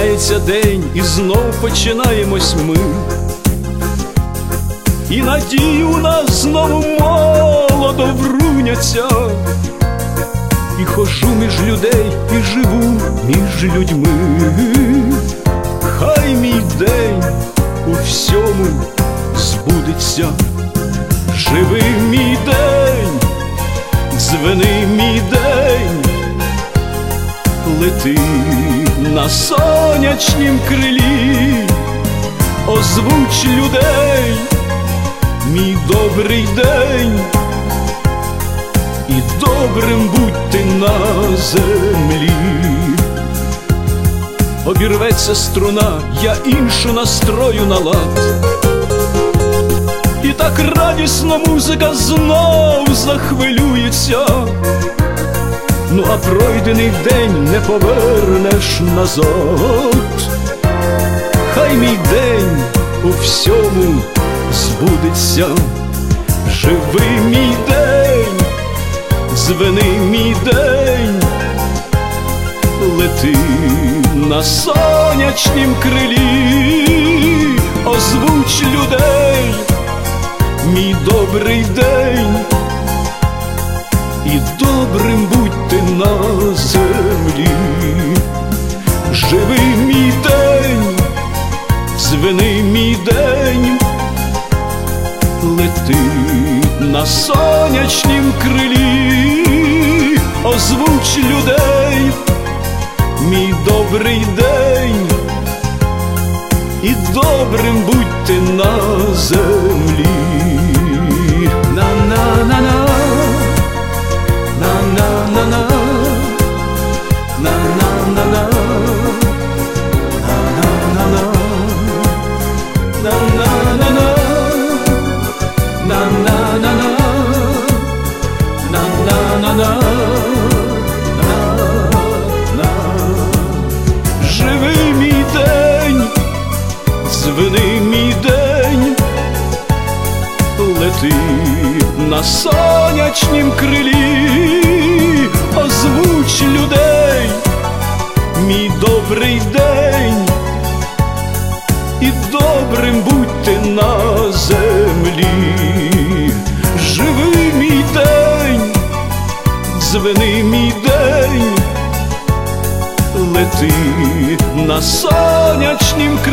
Міняється день, і знов починаємось ми, і надії у нас знову молодо вруняться. І хожу між людей, і живу між людьми. Хай мій день у всьому збудеться. Живи мій день, дзвени мій день, лети на сонячнім крилі, озвуч людей мій добрий день, і добрим будь ти на землі. Обірветься струна, я іншу настрою на лад, і так радісно музика знов захвилюється. Ну а пройдений день не повернеш назад. Хай мій день у всьому збудеться. Живи мій день, дзвени мій день, лети на сонячнім крилі, озвуч людей мій добрий день, і добрим будь ти на землі. Живи мій день, дзвени мій день, лети на сонячнім крилі, озвуч людей мій добрий день, і добрим будь ти на землі. На-на-на-на, на-на-на-на, на-на-на-на, на-на-на-на, на-на-на-на, на-на-на-на, на-на-на-на. Живи мій день, дзвени мій день, лети на сонячнім крилі, озвуч людей мій добрий день, і добрим будь ти на землі. Живи мій день, дзвени мій день, лети на сонячнім крилі,